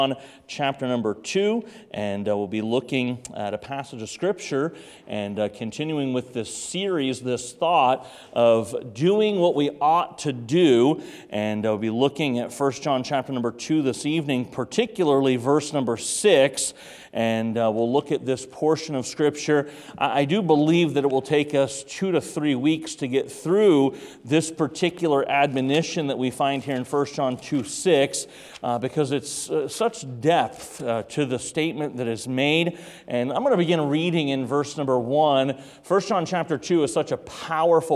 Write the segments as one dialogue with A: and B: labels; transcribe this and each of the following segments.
A: Chapter number 2, and we'll be looking at a passage of Scripture and continuing with this series, this thought of doing what we ought to do, and we'll be looking at 1 John chapter number 2 this evening, particularly verse number 6, and we'll look at this portion of Scripture. I do believe that it will take us 2 to 3 weeks to get through this particular admonition that we find here in 1 John 2:6, because it's such depth to the statement that is made. And I'm going to begin reading in verse number 1. 1 John chapter 2 is such a powerful,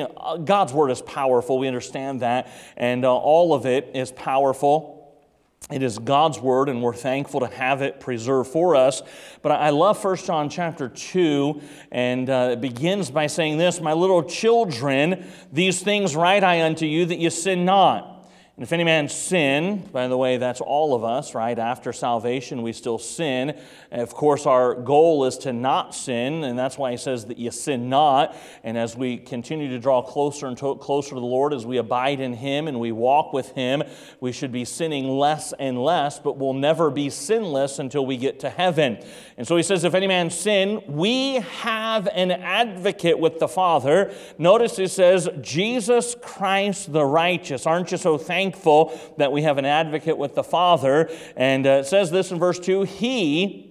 A: God's Word is powerful, we understand that, and all of it is powerful. It is God's Word, and we're thankful to have it preserved for us. But I love 1 John chapter 2, and it begins by saying this, "My little children, these things write I unto you, that ye sin not. And if any man sin," by the way, that's all of us, right? After salvation, we still sin. And of course, our goal is to not sin, and that's why he says that you sin not. And as we continue to draw closer and closer to the Lord, as we abide in Him and we walk with Him, we should be sinning less and less, but we'll never be sinless until we get to heaven. And so he says, if any man sin, we have an advocate with the Father. Notice it says, Jesus Christ the righteous. Aren't you so thankful that we have an advocate with the Father? And it says this in verse 2, He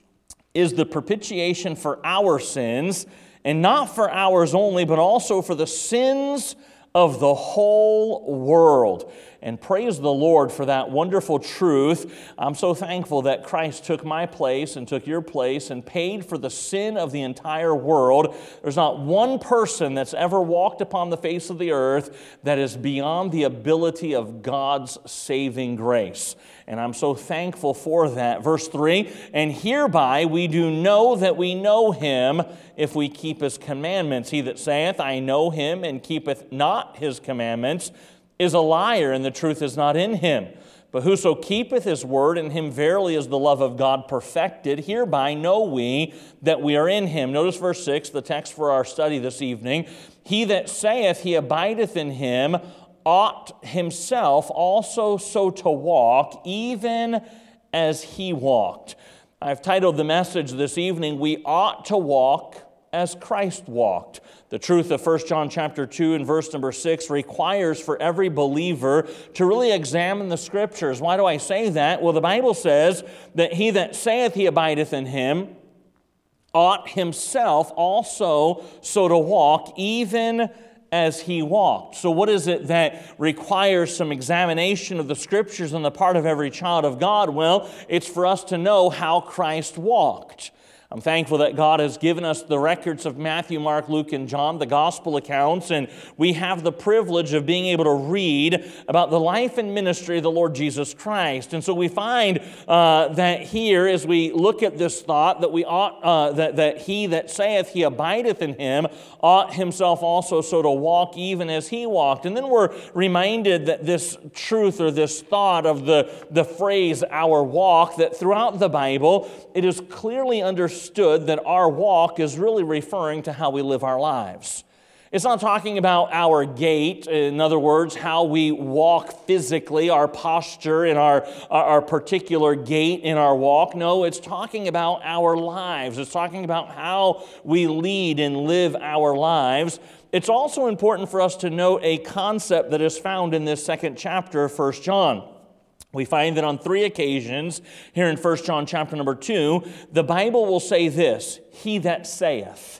A: is the propitiation for our sins, and not for ours only, but also for the sins of the whole world. And praise the Lord for that wonderful truth. I'm so thankful that Christ took my place and took your place and paid for the sin of the entire world. There's not one person that's ever walked upon the face of the earth that is beyond the ability of God's saving grace. And I'm so thankful for that. Verse 3, "And hereby we do know that we know Him, if we keep His commandments. He that saith, I know Him, and keepeth not His commandments, is a liar, and the truth is not in him. But whoso keepeth His word, in him verily is the love of God perfected. Hereby know we that we are in Him." Notice verse 6, the text for our study this evening. "He that saith he abideth in Him ought himself also so to walk, even as He walked." I've titled the message this evening, "We ought to walk as Christ walked." The truth of 1 John chapter 2 and verse number 6 requires for every believer to really examine the Scriptures. Why do I say that? Well, the Bible says that he that saith he abideth in Him ought himself also so to walk, even as He walked. So what is it that requires some examination of the Scriptures on the part of every child of God? Well, it's for us to know how Christ walked. I'm thankful that God has given us the records of Matthew, Mark, Luke, and John, the gospel accounts, and we have the privilege of being able to read about the life and ministry of the Lord Jesus Christ. And so we find that here, as we look at this thought, that we ought that he that saith he abideth in Him ought himself also so to walk, even as He walked. And then we're reminded that this truth or this thought of the phrase "our walk," that throughout the Bible it is clearly understood that our walk is really referring to how we live our lives. It's not talking about our gait, in other words, how we walk physically, our posture and our particular gait in our walk. No, it's talking about our lives. It's talking about how we lead and live our lives. It's also important for us to note a concept that is found in this second chapter of 1 John. We find that on 3 occasions here in 1 John chapter number 2, the Bible will say this, "He that saith."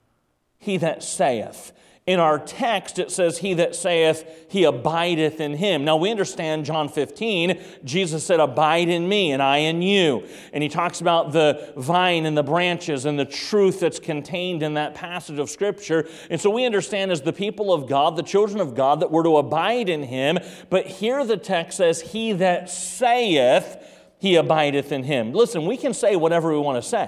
A: He that saith. In our text, it says, "He that saith, he abideth in Him." Now, we understand John 15, Jesus said, "Abide in me, and I in you." And He talks about the vine and the branches and the truth that's contained in that passage of Scripture. And so we understand as the people of God, the children of God, that we're to abide in Him. But here the text says, "He that saith, he abideth in Him." Listen, we can say whatever we want to say.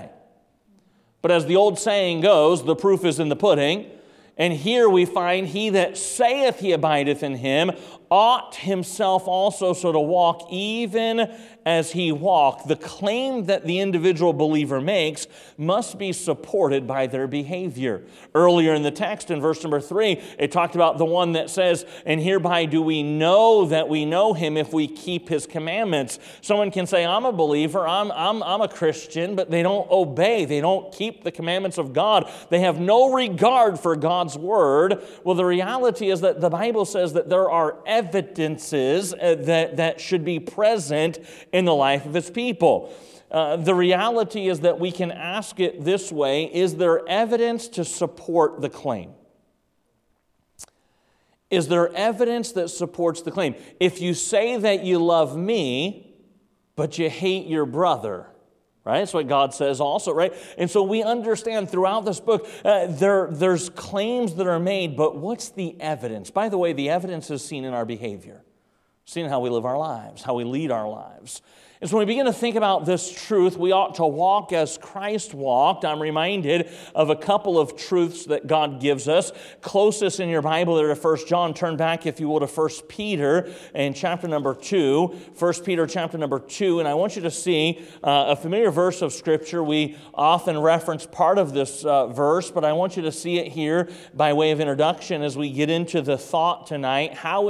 A: But as the old saying goes, the proof is in the pudding. And here we find, "He that saith he abideth in Him ought himself also so to walk even as he walked. The claim that the individual believer makes must be supported by their behavior. Earlier in the text, in verse number 3, it talked about the one that says, and hereby do we know that we know him if we keep his commandments. Someone can say, I'm a believer, I'm a Christian, but they don't obey. They don't keep the commandments of God. They have no regard for God's word. Well, the reality is that the Bible says that there are evidences that should be present in the life of His people. The reality is that we can ask it this way: is there evidence to support the claim? Is there evidence that supports the claim? If you say that you love me, but you hate your brother, right? That's what God says also, right? And so we understand throughout this book, there's claims that are made, but what's the evidence? By the way, the evidence is seen in our behavior, seen in how we live our lives, how we lead our lives. And so when we begin to think about this truth, we ought to walk as Christ walked. I'm reminded of a couple of truths that God gives us. Closest in your Bible there to 1 John, turn back, if you will, to 1 Peter and chapter number 2. 1 Peter chapter number 2, and I want you to see a familiar verse of Scripture. We often reference part of this verse, but I want you to see it here by way of introduction as we get into the thought tonight.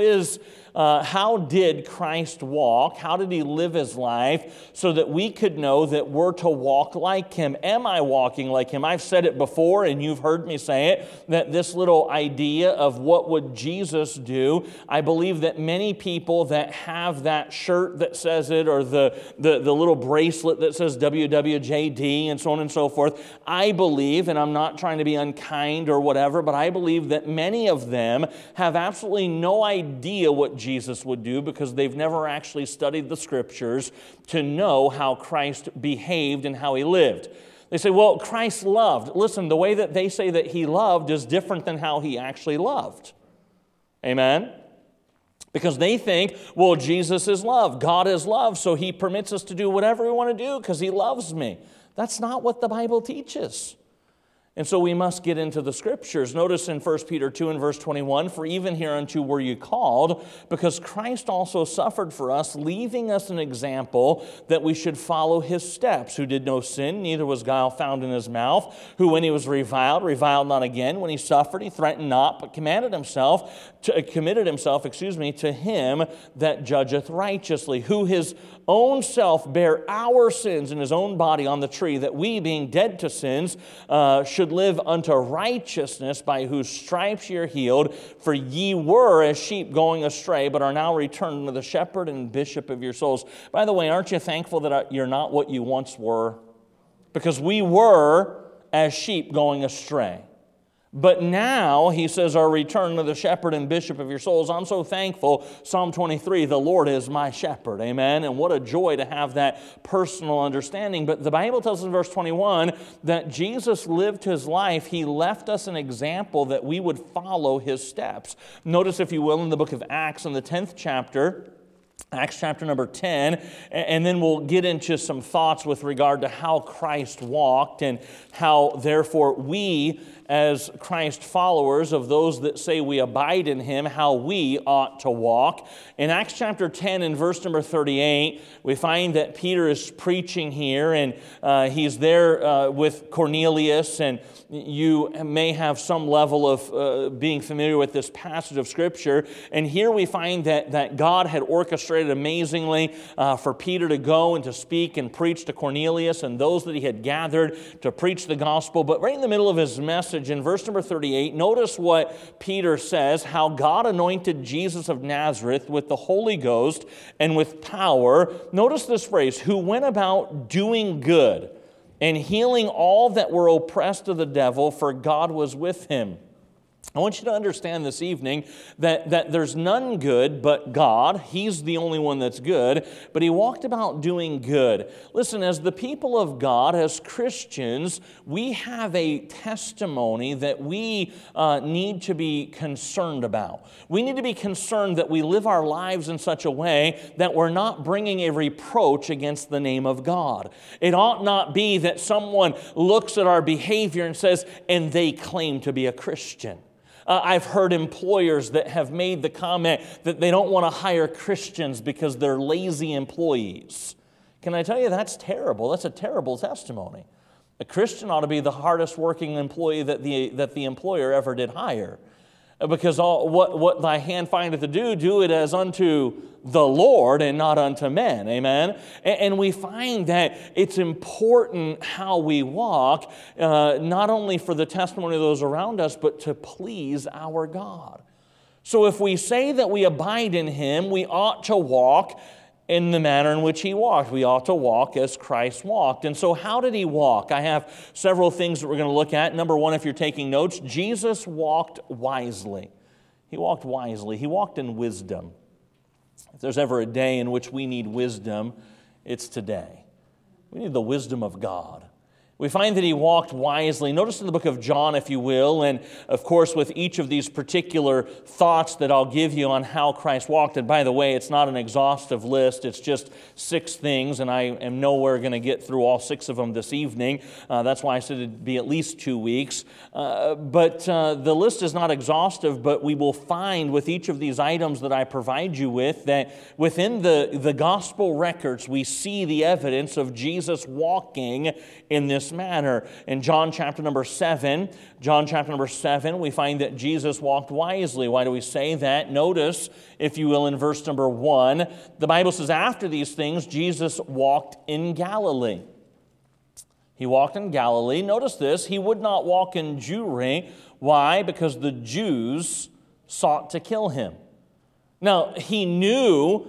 A: How did Christ walk? How did He live His life so that we could know that we're to walk like Him? Am I walking like Him? I've said it before, and you've heard me say it, that this little idea of what would Jesus do, I believe that many people that have that shirt that says it, or the little bracelet that says WWJD and so on and so forth, I believe, and I'm not trying to be unkind or whatever, but I believe that many of them have absolutely no idea what Jesus would do because they've never actually studied the Scriptures to know how Christ behaved and how He lived. They say, well, Christ loved. Listen, the way that they say that He loved is different than how He actually loved. Amen? Because they think, well, Jesus is love. God is love, so He permits us to do whatever we want to do because He loves me. That's not what the Bible teaches. And so we must get into the Scriptures. Notice in 1 Peter 2 and verse 21, for even hereunto were you called, because Christ also suffered for us, leaving us an example that we should follow His steps, who did no sin, neither was guile found in His mouth, who when He was reviled not again, when He suffered, He threatened not, but committed himself to Him that judgeth righteously, who His own self bare our sins in His own body on the tree, that we, being dead to sins, should live unto righteousness, by whose stripes ye are healed. For ye were as sheep going astray, but are now returned unto the shepherd and bishop of your souls. By the way, aren't you thankful that you're not what you once were? Because we were as sheep going astray. But now, he says, are returned to the shepherd and bishop of your souls. I'm so thankful. Psalm 23, the Lord is my shepherd. Amen. And what a joy to have that personal understanding. But the Bible tells us in verse 21 that Jesus lived His life. He left us an example that we would follow His steps. Notice, if you will, in the book of Acts, in the 10th chapter, Acts chapter number 10, and then we'll get into some thoughts with regard to how Christ walked and how, therefore, we, as Christ followers of those that say we abide in Him, how we ought to walk. In Acts chapter 10 and verse number 38, we find that Peter is preaching here, and he's there with Cornelius, and you may have some level of being familiar with this passage of Scripture. And here we find that God had orchestrated amazingly for Peter to go and to speak and preach to Cornelius and those that he had gathered to preach the gospel. But right in the middle of his message, in verse number 38, notice what Peter says, how God anointed Jesus of Nazareth with the Holy Ghost and with power. Notice this phrase, who went about doing good and healing all that were oppressed of the devil, for God was with Him. I want you to understand this evening that there's none good but God. He's the only one that's good, but He walked about doing good. Listen, as the people of God, as Christians, we have a testimony that we need to be concerned about. We need to be concerned that we live our lives in such a way that we're not bringing a reproach against the name of God. It ought not be that someone looks at our behavior and says, and they claim to be a Christian. I've heard employers that have made the comment that they don't want to hire Christians because they're lazy employees. Can I tell you, that's terrible. That's a terrible testimony. A Christian ought to be the hardest working employee that the employer ever did hire. Because what thy hand findeth to do it as unto the Lord and not unto men. Amen? And we find that it's important how we walk, not only for the testimony of those around us, but to please our God. So if we say that we abide in Him, we ought to walk in the manner in which He walked. We ought to walk as Christ walked. And so how did He walk? I have several things that we're going to look at. Number one, if you're taking notes, Jesus walked wisely. He walked wisely. He walked in wisdom. If there's ever a day in which we need wisdom, it's today. We need the wisdom of God. We find that He walked wisely. Notice in the book of John, if you will, and of course with each of these particular thoughts that I'll give you on how Christ walked. And by the way, it's not an exhaustive list. It's just 6 things, and I am nowhere going to get through all 6 of them this evening. That's why I said it'd be at least 2 weeks. But the list is not exhaustive, but we will find with each of these items that I provide you with that within the gospel records, we see the evidence of Jesus walking in this manner. In John chapter number 7, we find that Jesus walked wisely. Why do we say that? Notice, if you will, in verse number 1, the Bible says, after these things, Jesus walked in Galilee. He walked in Galilee. Notice this, He would not walk in Jewry. Why? Because the Jews sought to kill Him. Now, He knew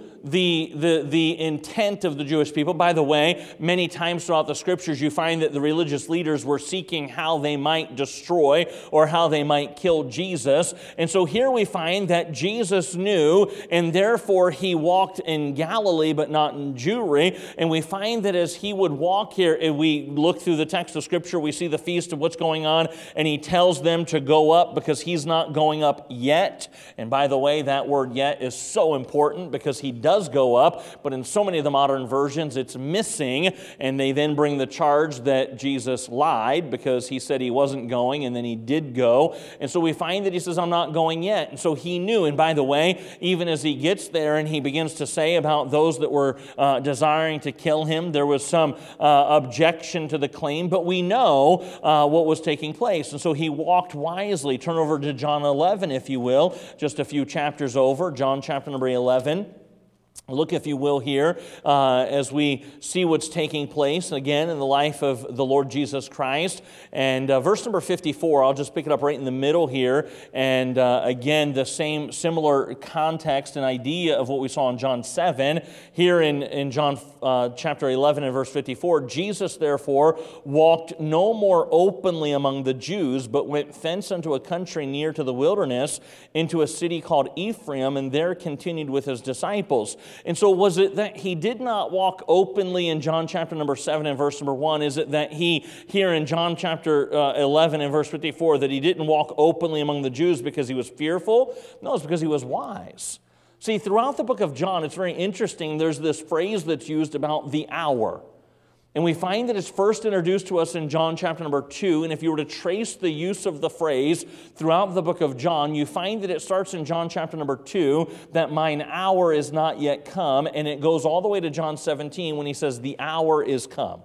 A: the intent of the Jewish people. By the way, many times throughout the Scriptures, you find that the religious leaders were seeking how they might destroy or how they might kill Jesus. And so here we find that Jesus knew, and therefore He walked in Galilee, but not in Jewry. And we find that as He would walk here, and we look through the text of Scripture, we see the feast of what's going on, and He tells them to go up because He's not going up yet. And by the way, that word yet is so important because He does go up, but in so many of the modern versions it's missing, and they then bring the charge that Jesus lied because He said He wasn't going and then He did go. And so we find that He says, I'm not going yet. And so He knew. And by the way, even as He gets there and He begins to say about those that were desiring to kill Him, there was some objection to the claim, but we know what was taking place. And so He walked wisely. Turn over to John 11, if you will, just a few chapters over, John chapter number 11. Look, if you will, here as we see what's taking place again in the life of the Lord Jesus Christ. And verse number 54, I'll just pick it up right in the middle here. And again, the same similar context and idea of what we saw in John 7. Here in John chapter 11 and verse 54, Jesus therefore walked no more openly among the Jews, but went thence unto a country near to the wilderness, into a city called Ephraim, and there continued with His disciples. And so was it that He did not walk openly in John chapter number 7 and verse number 1? Is it that He, here in John chapter 11 and verse 54, that He didn't walk openly among the Jews because He was fearful? No, it's because He was wise. See, throughout the book of John, it's very interesting. There's this phrase that's used about the hour. And we find that it's first introduced to us in John chapter number 2. And if you were to trace the use of the phrase throughout the book of John, you find that it starts in John chapter number 2, that mine hour is not yet come. And it goes all the way to John 17 when He says the hour is come.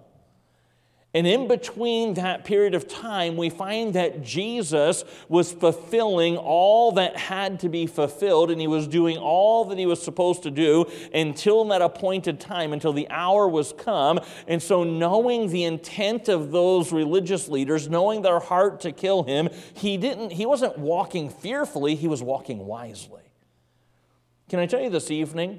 A: And in between that period of time, we find that Jesus was fulfilling all that had to be fulfilled, and He was doing all that He was supposed to do until that appointed time, until the hour was come. And so knowing the intent of those religious leaders, knowing their heart to kill Him, he wasn't walking fearfully, He was walking wisely. Can I tell you this evening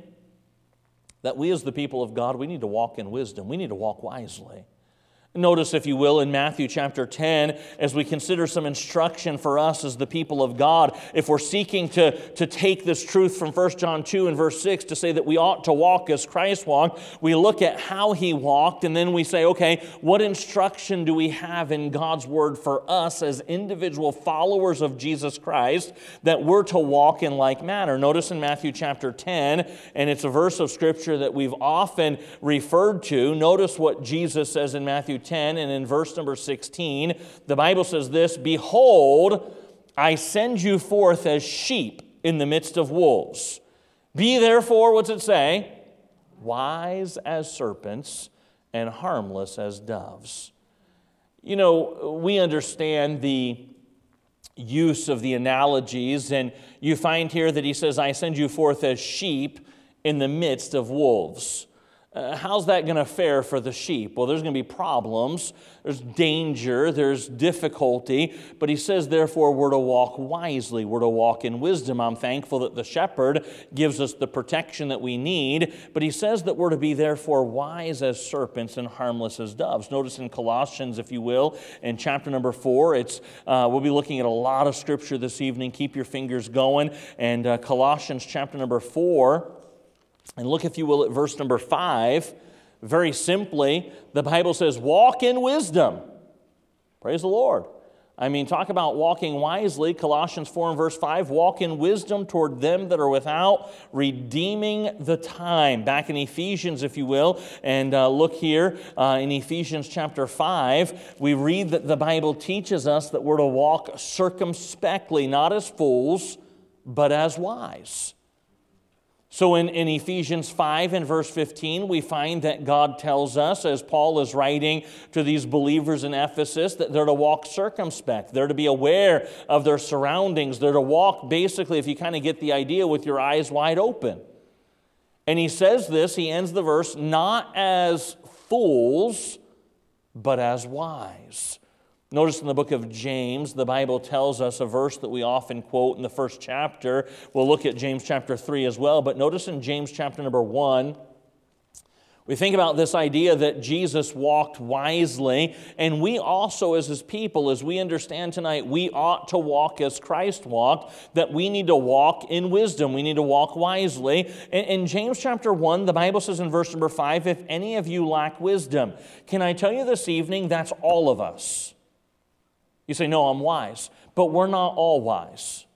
A: that we as the people of God, we need to walk in wisdom. We need to walk wisely. Notice, if you will, in Matthew chapter 10, as we consider some instruction for us as the people of God, if we're seeking to take this truth from 1 John 2 and verse 6 to say that we ought to walk as Christ walked, we look at how He walked, and then we say, okay, what instruction do we have in God's Word for us as individual followers of Jesus Christ that we're to walk in like manner? Notice in Matthew chapter 10, and it's a verse of Scripture that we've often referred to. Notice what Jesus says in Matthew 10 and in verse number 16, the Bible says this, behold, I send you forth as sheep in the midst of wolves. Be therefore," what's it say? "Wise as serpents and harmless as doves." You know, we understand the use of the analogies, and you find here that he says, "I send you forth as sheep in the midst of wolves." How's that going to fare for the sheep? Well, there's going to be problems, there's danger, there's difficulty, but he says, therefore, we're to walk wisely, we're to walk in wisdom. I'm thankful that the shepherd gives us the protection that we need, but he says that we're to be, therefore, wise as serpents and harmless as doves. Notice in Colossians, if you will, in chapter number 4, we'll be looking at a lot of scripture this evening. Keep your fingers going. And Colossians chapter number 4, and look, if you will, at verse number 5. Very simply, the Bible says, "Walk in wisdom." Praise the Lord. I mean, talk about walking wisely. Colossians 4 and verse 5, "Walk in wisdom toward them that are without, redeeming the time." Back in Ephesians, if you will, and look here in Ephesians chapter 5, we read that the Bible teaches us that we're to walk circumspectly, not as fools, but as wise. So in Ephesians 5 and verse 15, we find that God tells us, as Paul is writing to these believers in Ephesus, that they're to walk circumspect. They're to be aware of their surroundings. They're to walk, basically, if you kind of get the idea, with your eyes wide open. And he says this, he ends the verse, "not as fools, but as wise." Notice in the book of James, the Bible tells us a verse that we often quote in the first chapter. We'll look at James chapter 3 as well, but notice in James chapter number 1, we think about this idea that Jesus walked wisely, and we also as his people, as we understand tonight, we ought to walk as Christ walked, that we need to walk in wisdom. We need to walk wisely. In James chapter 1, the Bible says in verse number 5, "If any of you lack wisdom," can I tell you this evening, that's all of us. You say, "No, I'm wise." But we're not all wise.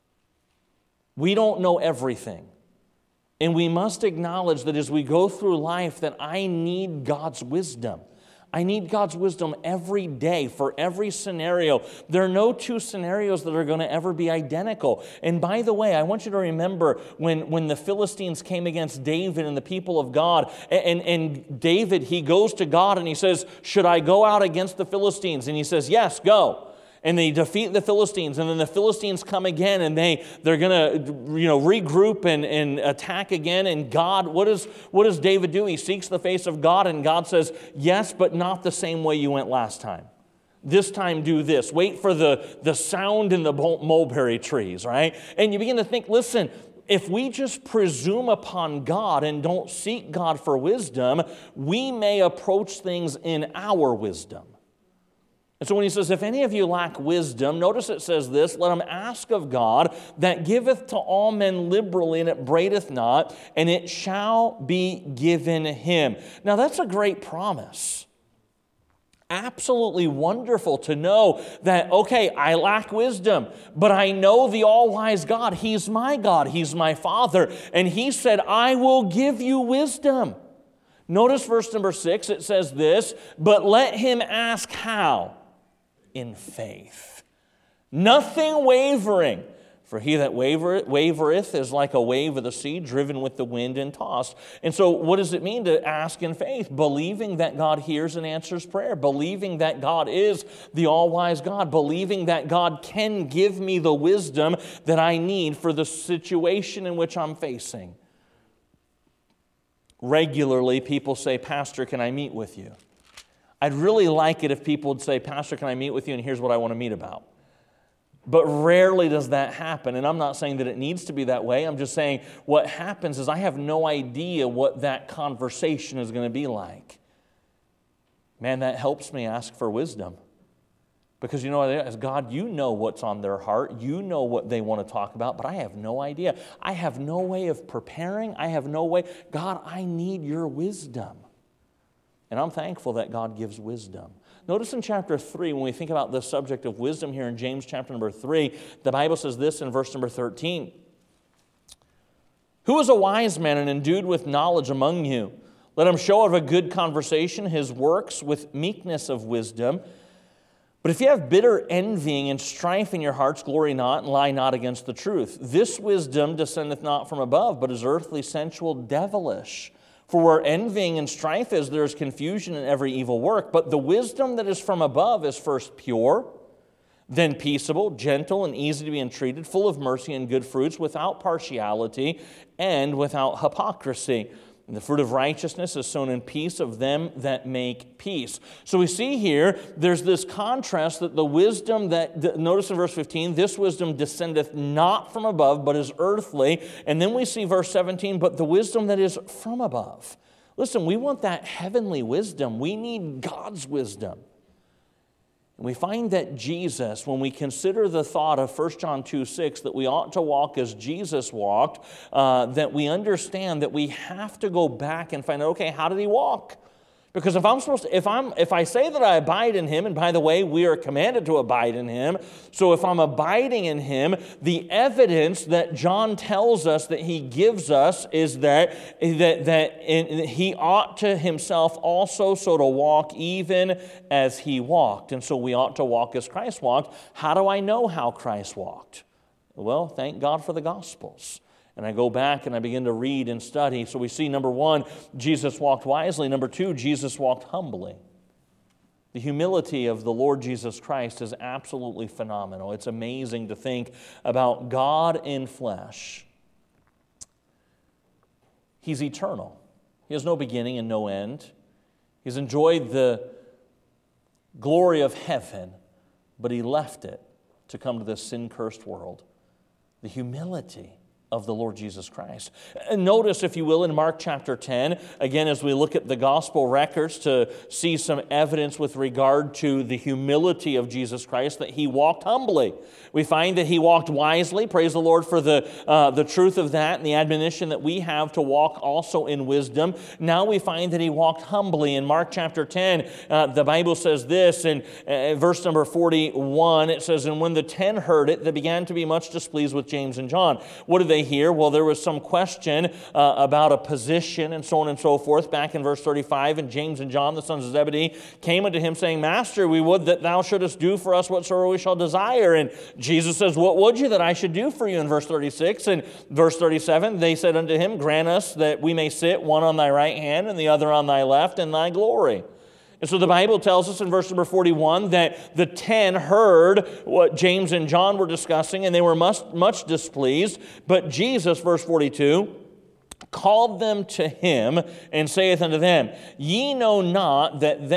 A: We don't know everything. And we must acknowledge that as we go through life that I need God's wisdom. I need God's wisdom every day for every scenario. There are no two scenarios that are going to ever be identical. And by the way, I want you to remember when the Philistines came against David and the people of God, and David, he goes to God and he says, "Should I go out against the Philistines?" And he says, "Yes, go." And they defeat the Philistines, and then the Philistines come again, and they're going to regroup and attack again. And God, what does David do? He seeks the face of God, and God says, "Yes, but not the same way you went last time. This time do this. Wait for the sound in the mulberry trees," right? And you begin to think, listen, if we just presume upon God and don't seek God for wisdom, we may approach things in our wisdom. And so when he says, "If any of you lack wisdom," notice it says this, "let him ask of God that giveth to all men liberally and it braideth not, and it shall be given him." Now that's a great promise. Absolutely wonderful to know that, okay, I lack wisdom, but I know the all-wise God. He's my God. He's my Father. And he said, "I will give you wisdom." Notice verse number 6, it says this, "But let him ask how? In faith, nothing wavering. For he that wavereth is like a wave of the sea, driven with the wind and tossed." And so what does it mean to ask in faith? Believing that God hears and answers prayer. Believing that God is the all-wise God. Believing that God can give me the wisdom that I need for the situation in which I'm facing. Regularly, people say, "Pastor, can I meet with you?" I'd really like it if people would say, "Pastor, can I meet with you? And here's what I want to meet about." But rarely does that happen. And I'm not saying that it needs to be that way. I'm just saying what happens is I have no idea what that conversation is going to be like. Man, that helps me ask for wisdom. Because you know, as God, you know what's on their heart. You know what they want to talk about, but I have no idea. I have no way of preparing. I have no way. God, I need your wisdom. And I'm thankful that God gives wisdom. Notice in chapter 3, when we think about the subject of wisdom here in James chapter number 3, the Bible says this in verse number 13. "Who is a wise man and endued with knowledge among you? Let him show of a good conversation his works with meekness of wisdom. But if you have bitter envying and strife in your hearts, glory not and lie not against the truth. This wisdom descendeth not from above, but is earthly, sensual, devilish. For where envying and strife is, there is confusion in every evil work. But the wisdom that is from above is first pure, then peaceable, gentle, and easy to be entreated, full of mercy and good fruits, without partiality and without hypocrisy. And the fruit of righteousness is sown in peace of them that make peace. So we see here, there's this contrast that the wisdom that, notice in verse 15, this wisdom descendeth not from above, but is earthly. And then we see verse 17, but the wisdom that is from above. Listen, we want that heavenly wisdom. We need God's wisdom. And we find that Jesus, when we consider the thought of 1 John 2:6, that we ought to walk as Jesus walked, that we understand that we have to go back and find out, okay, how did he walk? Because if I say that I abide in him, and by the way, we are commanded to abide in him, so if I'm abiding in him, the evidence that John tells us that he gives us is that he ought to himself also so to walk even as he walked. And so we ought to walk as Christ walked. How do I know how Christ walked? Well, thank God for the Gospels. And I go back and I begin to read and study. So we see, number one, Jesus walked wisely. Number two, Jesus walked humbly. The humility of the Lord Jesus Christ is absolutely phenomenal. It's amazing to think about God in flesh. He's eternal. He has no beginning and no end. He's enjoyed the glory of heaven, but he left it to come to this sin-cursed world. The humility of the Lord Jesus Christ. And notice, if you will, in Mark chapter 10, again, as we look at the gospel records to see some evidence with regard to the humility of Jesus Christ, that he walked humbly. We find that he walked wisely. Praise the Lord for the truth of that and the admonition that we have to walk also in wisdom. Now we find that he walked humbly. In Mark chapter 10, the Bible says this, in verse number 41, it says, "And when the 10 heard it, they began to be much displeased with James and John." What did they hear? Well, there was some question about a position and so on and so forth. Back in verse 35, and James and John, the sons of Zebedee, came unto him, saying, "Master, we would that thou shouldest do for us whatsoever we shall desire." And Jesus says, "What would you that I should do for you?" In verse 36 and verse 37, they said unto him, "Grant us that we may sit one on thy right hand and the other on thy left in thy glory." And so the Bible tells us in verse number 41 that the 10 heard what James and John were discussing, and they were much displeased. But Jesus, verse 42, called them to him and saith unto them, ye know that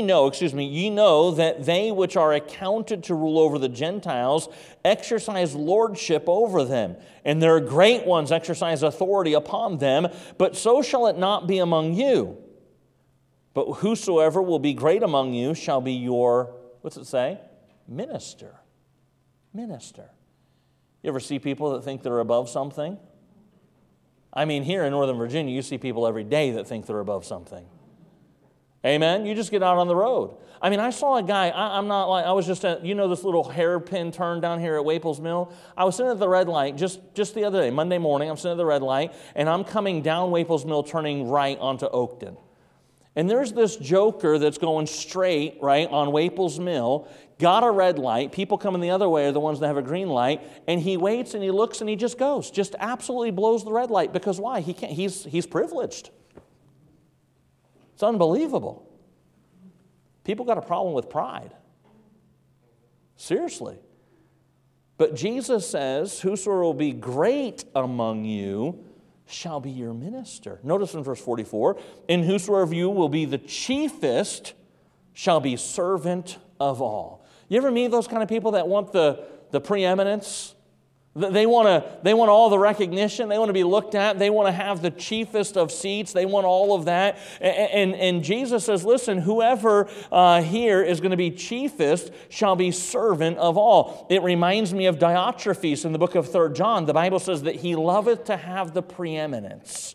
A: they which are accounted to rule over the Gentiles exercise lordship over them, and their great ones exercise authority upon them, but so shall it not be among you. But whosoever will be great among you shall be your, what's it say? Minister. Minister. You ever see people that think they're above something? I mean, here in Northern Virginia, you see people every day that think they're above something. Amen? You just get out on the road. I mean, I saw a guy, I was just at, this little hairpin turn down here at Waples Mill. I was sitting at the red light just the other day, Monday morning, I'm sitting at the red light, and I'm coming down Waples Mill, turning right onto Oakton. And there's this joker that's going straight, right, on Waples Mill, got a red light. People coming the other way are the ones that have a green light. And he waits and he looks and he just goes. Just absolutely blows the red light. Because why? He can't. He's privileged. It's unbelievable. People got a problem with pride. Seriously. But Jesus says, whosoever will be great among you shall be your minister. Notice in verse 44, and whosoever of you will be the chiefest shall be servant of all. You ever meet those kind of people that want the preeminence? They want all the recognition. They want to be looked at. They want to have the chiefest of seats. They want all of that. And Jesus says, listen, whoever here is going to be chiefest shall be servant of all. It reminds me of Diotrephes in the book of 3 John. The Bible says that he loveth to have the preeminence.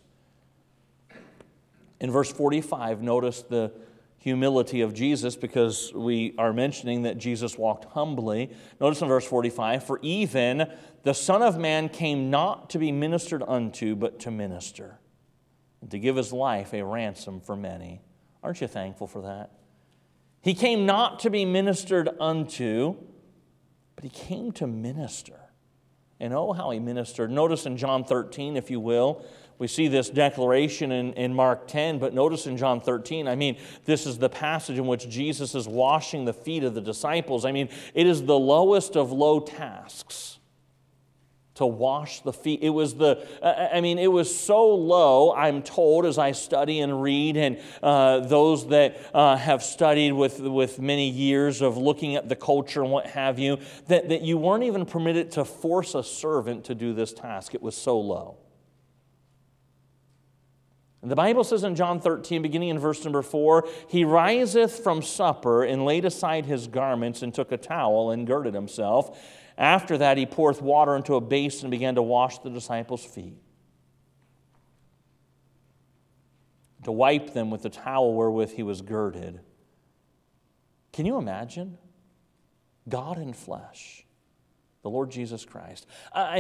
A: In verse 45, notice the humility of Jesus, because we are mentioning that Jesus walked humbly. Notice in verse 45, for even the Son of Man came not to be ministered unto, but to minister, and to give his life a ransom for many. Aren't you thankful for that? He came not to be ministered unto, but he came to minister. And oh, how he ministered. Notice in John 13, if you will, we see this declaration in Mark 10, but notice in John 13, this is the passage in which Jesus is washing the feet of the disciples. It is the lowest of low tasks to wash the feet. It was it was so low, I'm told, as I study and read, and those that have studied with many years of looking at the culture and what have you, that you weren't even permitted to force a servant to do this task. It was so low. And the Bible says in John 13, beginning in verse number 4, he riseth from supper and laid aside his garments and took a towel and girded himself. After that, he poureth water into a basin and began to wash the disciples' feet, to wipe them with the towel wherewith he was girded. Can you imagine? God in flesh, the Lord Jesus Christ. I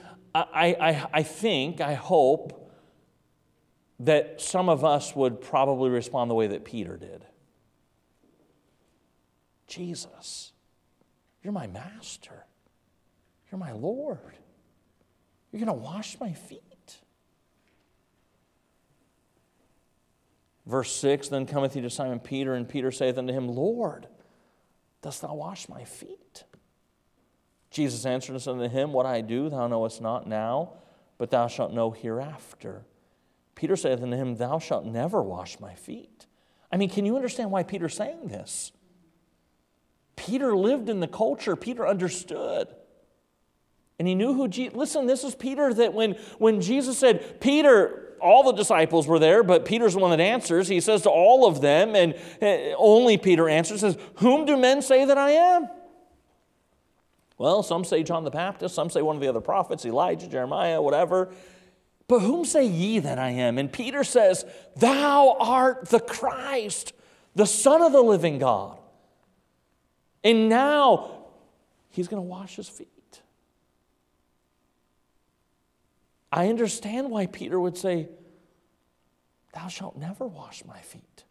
A: hope that some of us would probably respond the way that Peter did. Jesus, you're my master. You're my Lord. You're going to wash my feet. Verse 6, then cometh he to Simon Peter, and Peter saith unto him, Lord, dost thou wash my feet? Jesus answered unto him, what I do thou knowest not now, but thou shalt know hereafter. Peter saith unto him, thou shalt never wash my feet. Can you understand why Peter's saying this? Peter lived in the culture. Peter understood. And he knew who Jesus... Listen, this is Peter that when Jesus said, Peter, all the disciples were there, but Peter's the one that answers. He says to all of them, and only Peter answers, says, whom do men say that I am? Well, some say John the Baptist, some say one of the other prophets, Elijah, Jeremiah, whatever. But whom say ye that I am? And Peter says, thou art the Christ, the Son of the living God. And now he's going to wash his feet. I understand why Peter would say, thou shalt never wash my feet.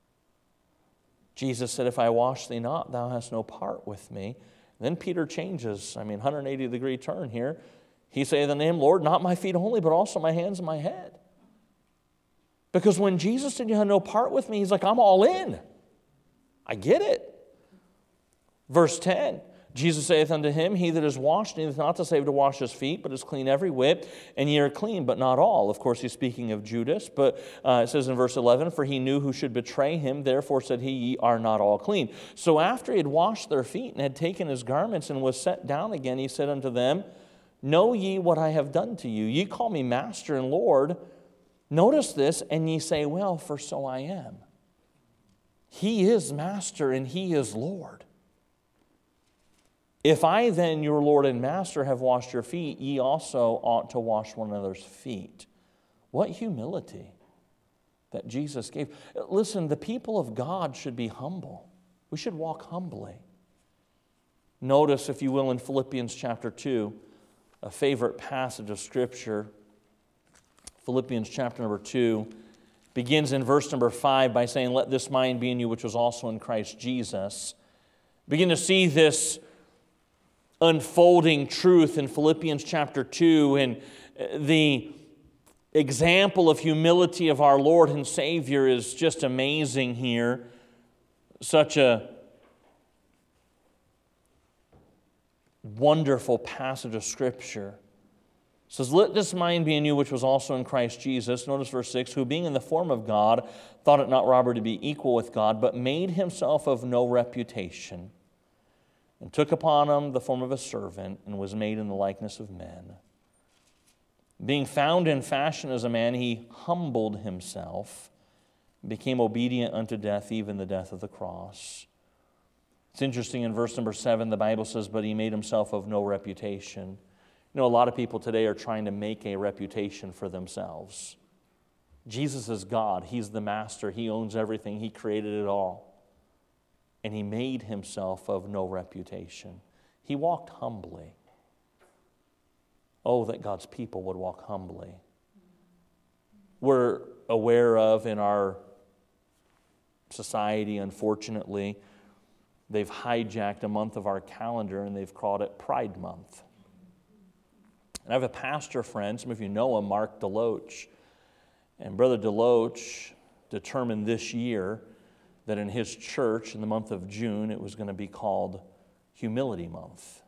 A: Jesus said, if I wash thee not, thou hast no part with me. Then Peter changes, 180-degree turn here. He saith unto him, Lord, not my feet only, but also my hands and my head. Because when Jesus said, you have no part with me, he's like, I'm all in. I get it. Verse 10, Jesus saith unto him, he that is washed needeth not to save to wash his feet, but is clean every whit, and ye are clean, but not all. Of course, he's speaking of Judas, but it says in verse 11, for he knew who should betray him, therefore said he, ye are not all clean. So after he had washed their feet and had taken his garments and was set down again, he said unto them, know ye what I have done to you? Ye call me master and Lord. Notice this, and ye say, well, for so I am. He is master and he is Lord. If I then, your Lord and Master, have washed your feet, ye also ought to wash one another's feet. What humility that Jesus gave. Listen, the people of God should be humble. We should walk humbly. Notice, if you will, in Philippians chapter 2, a favorite passage of Scripture. Philippians chapter number 2 begins in verse number 5 by saying, let this mind be in you which was also in Christ Jesus. Begin to see this unfolding truth in Philippians chapter 2 and the example of humility of our Lord and Savior is just amazing here. Such a wonderful passage of Scripture. It says, let this mind be in you which was also in Christ Jesus. Notice verse 6, who being in the form of God, thought it not robbery to be equal with God, but made himself of no reputation, and took upon him the form of a servant, and was made in the likeness of men. Being found in fashion as a man, he humbled himself, and became obedient unto death, even the death of the cross. It's interesting, in verse number 7, the Bible says, but he made himself of no reputation. A lot of people today are trying to make a reputation for themselves. Jesus is God. He's the master. He owns everything. He created it all. And he made himself of no reputation. He walked humbly. Oh, that God's people would walk humbly. We're aware of in our society, unfortunately, they've hijacked a month of our calendar and they've called it Pride Month. And I have a pastor friend, some of you know him, Mark Deloach. And Brother Deloach determined this year that in his church, in the month of June, it was going to be called Humility Month.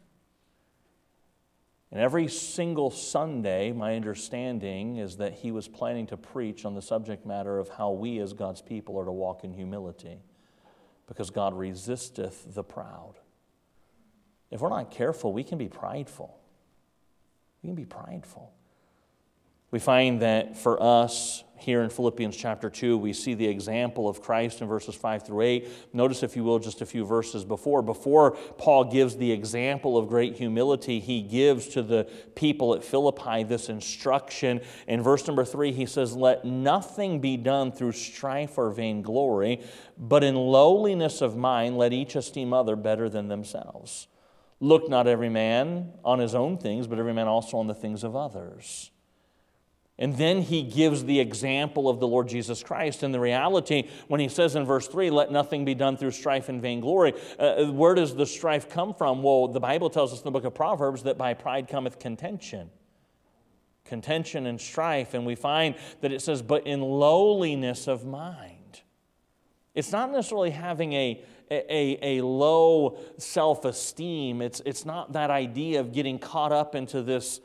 A: And every single Sunday, my understanding is that he was planning to preach on the subject matter of how we as God's people are to walk in humility, because God resisteth the proud. If we're not careful, we can be prideful. We can be prideful. We find that for us, here in Philippians chapter 2, we see the example of Christ in verses 5 through 8. Notice, if you will, just a few verses before. Before Paul gives the example of great humility, he gives to the people at Philippi this instruction. In verse number 3, he says, "Let nothing be done through strife or vainglory, but in lowliness of mind let each esteem other better than themselves. Look not every man on his own things, but every man also on the things of others." And then he gives the example of the Lord Jesus Christ. And the reality, when he says in verse 3, "Let nothing be done through strife and vainglory," where does the strife come from? Well, the Bible tells us in the book of Proverbs that by pride cometh contention. Contention and strife. And we find that it says, "but in lowliness of mind." It's not necessarily having a low self-esteem. It's not that idea of getting caught up into this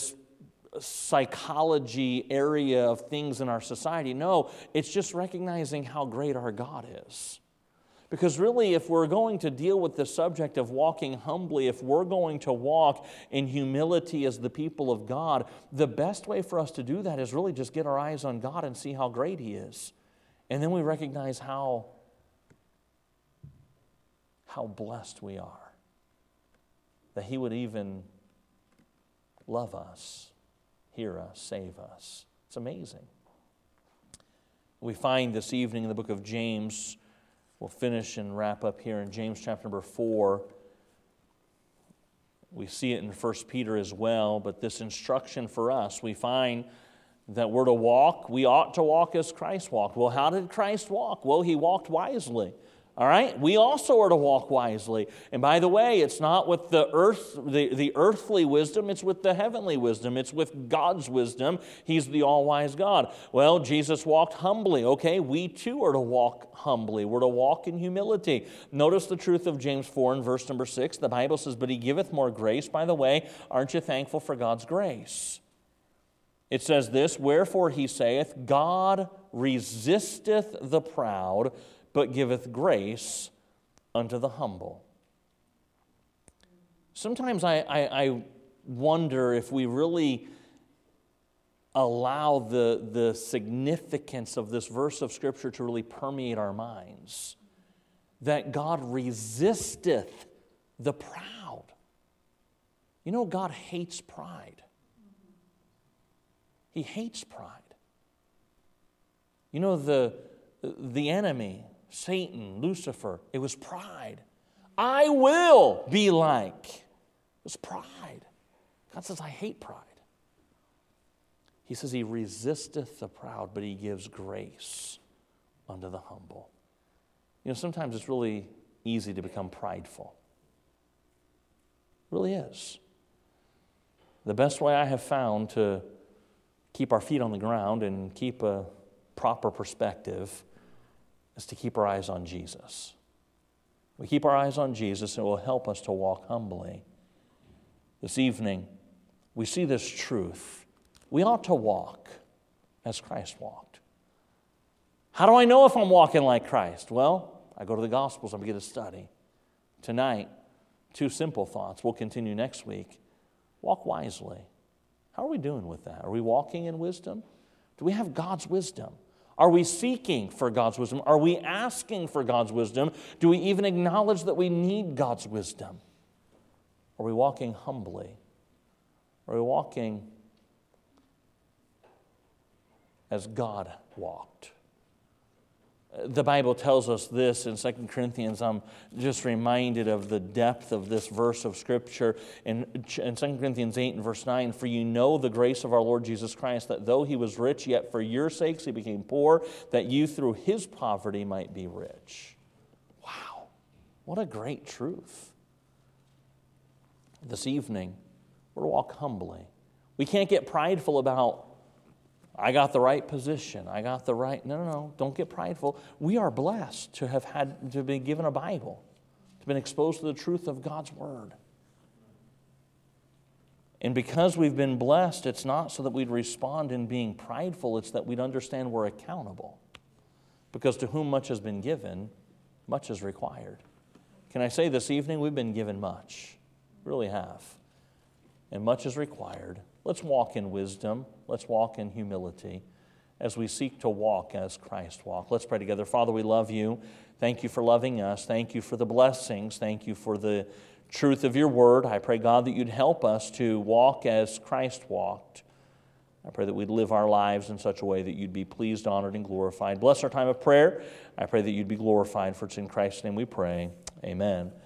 A: psychology area of things in our society. No, it's just recognizing how great our God is. Because really, if we're going to deal with the subject of walking humbly, if we're going to walk in humility as the people of God, the best way for us to do that is really just get our eyes on God and see how great He is. And then we recognize how blessed we are. That He would even love us, hear us, save us. It's amazing. We find this evening in the book of James, we'll finish and wrap up here in James chapter number 4. We see it in 1 Peter as well, but this instruction for us, we find that we're to walk, we ought to walk as Christ walked. Well, how did Christ walk? Well, He walked wisely. All right? We also are to walk wisely. And by the way, it's not with the earthly wisdom, it's with the heavenly wisdom. It's with God's wisdom. He's the all-wise God. Well, Jesus walked humbly. Okay, we too are to walk humbly. We're to walk in humility. Notice the truth of James 4 and verse number 6. The Bible says, "But He giveth more grace." By the way, aren't you thankful for God's grace? It says this, "Wherefore He saith, God resisteth the proud, but giveth grace unto the humble." Sometimes I wonder if we really allow the significance of this verse of Scripture to really permeate our minds. That God resisteth the proud. You know, God hates pride. He hates pride. You know, the enemy, Satan, Lucifer, it was pride. I will be like. It was pride. God says, I hate pride. He says He resisteth the proud, but He gives grace unto the humble. You know, sometimes it's really easy to become prideful. It really is. The best way I have found to keep our feet on the ground and keep a proper perspective is to keep our eyes on Jesus. We keep our eyes on Jesus, and it will help us to walk humbly. This evening, we see this truth. We ought to walk as Christ walked. How do I know if I'm walking like Christ? Well, I go to the Gospels and begin to study. Tonight, 2 simple thoughts. We'll continue next week. Walk wisely. How are we doing with that? Are we walking in wisdom? Do we have God's wisdom? Are we seeking for God's wisdom? Are we asking for God's wisdom? Do we even acknowledge that we need God's wisdom? Are we walking humbly? Are we walking as God walked? The Bible tells us this in 2 Corinthians. I'm just reminded of the depth of this verse of Scripture in 2 Corinthians 8 and verse 9. For you know the grace of our Lord Jesus Christ, that though he was rich, yet for your sakes he became poor, that you through his poverty might be rich. Wow, what a great truth. This evening, we're to walk humbly. We can't get prideful about, I got the right position. I got the right... No. Don't get prideful. We are blessed to have been given a Bible, to have been exposed to the truth of God's Word. And because we've been blessed, it's not so that we'd respond in being prideful. It's that we'd understand we're accountable. Because to whom much has been given, much is required. Can I say this evening, we've been given much. Really have. And much is required. Let's walk in wisdom. Let's walk in humility as we seek to walk as Christ walked. Let's pray together. Father, we love you. Thank you for loving us. Thank you for the blessings. Thank you for the truth of your word. I pray, God, that you'd help us to walk as Christ walked. I pray that we'd live our lives in such a way that you'd be pleased, honored, and glorified. Bless our time of prayer. I pray that you'd be glorified, for it's in Christ's name we pray. Amen.